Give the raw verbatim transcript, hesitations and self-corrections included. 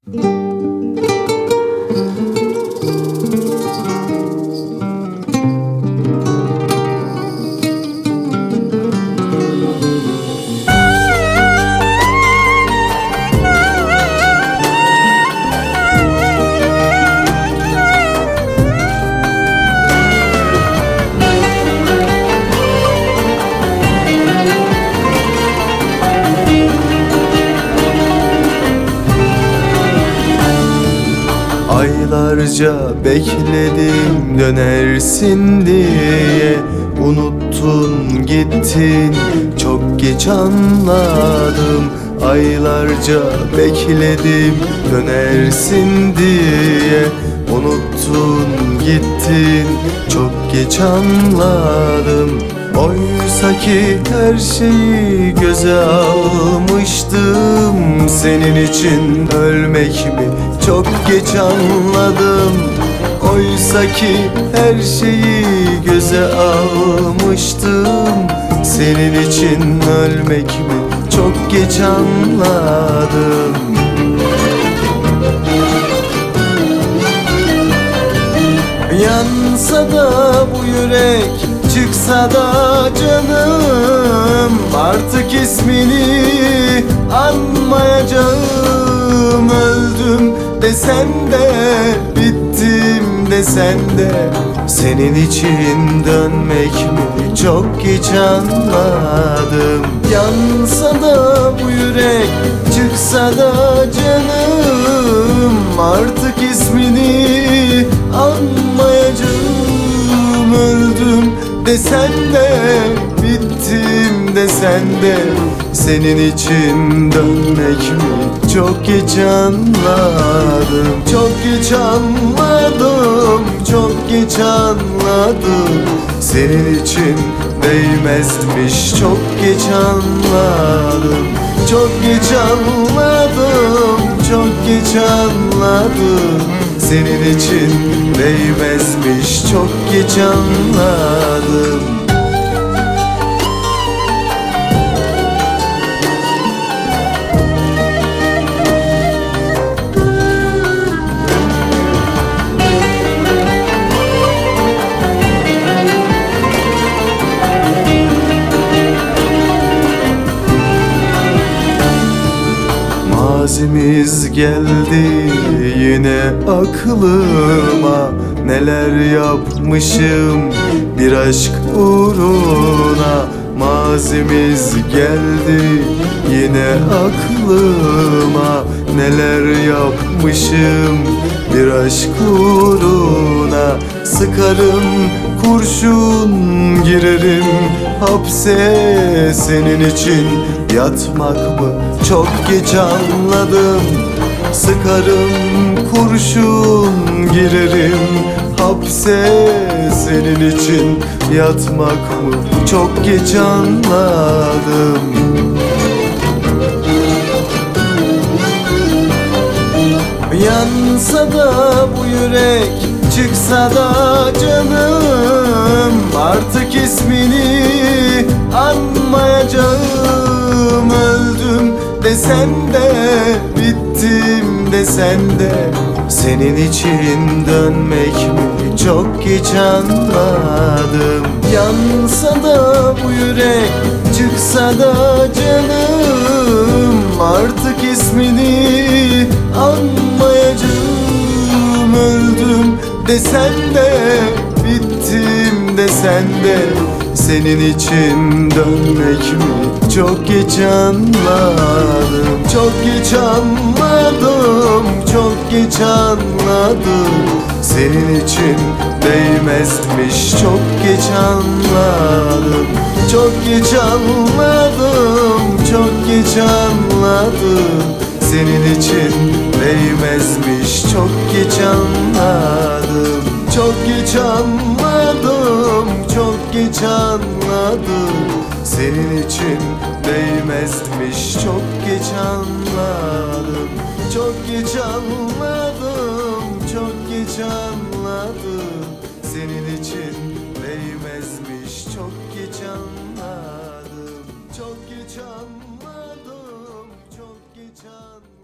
Aylarca bekledim dönersin diye, unuttun gittin çok geç anladım. Aylarca bekledim dönersin diye, unuttun gittin çok geç anladım. Oysa ki her şeyi göze almıştım, senin için ölmek mi çok geç anladım. Oysa ki her şeyi göze almıştım, senin için ölmek mi çok geç anladım. Yansa da bu yürek, çıksa da canım, artık ismini anmayacağım. Öldüm desen de, bittim desen de, senin için dönmek mi çok geç anladım. Yansa da bu yürek, çıksa da canım, artık ismini anmayacağım. Öldüm desen de, bittim desen de, senin için dönmek mi çok geç anladım. Çok geç anladım, çok geç anladım, senin için değmezmiş çok geç anladım. Çok geç anladım, çok geç anladım, senin için değmezmiş çok geç anladım. Mazimiz geldi yine aklıma, neler yapmışım bir aşk uğruna. Mazimiz geldi yine aklıma, neler yapmışım bir aşk uğruna. Sıkarım kurşun, girerim hapse, senin için yatmak mı çok geç anladım. Sıkarım kurşun, girerim hapse, senin için yatmak mı çok geç anladım. Yansa da bu yürek, çıksa da canım, artık ismini anmayacağım. Öldüm desen de, bittim desen de, senin için dönmek mi çok geç anladım. Yansa da bu yürek, çıksa da canım, artık ismini anmayacağım. Öldüm desen de, bittim desen de, senin için dönmek mi çok geç anladım. Çok geç anladım, çok geç anladım, senin için değmezmiş çok geç anladım. Çok geç anladım, çok geç anladım, senin için değmezmiş çok geç anladım. Çok geç anladım, çok geç anladım, senin için değmezmiş çok geç anladım. Çok geç anladım, çok geç anladım, senin için değmezmiş çok geç anladım. Çok geç anladım, çok geç anladım.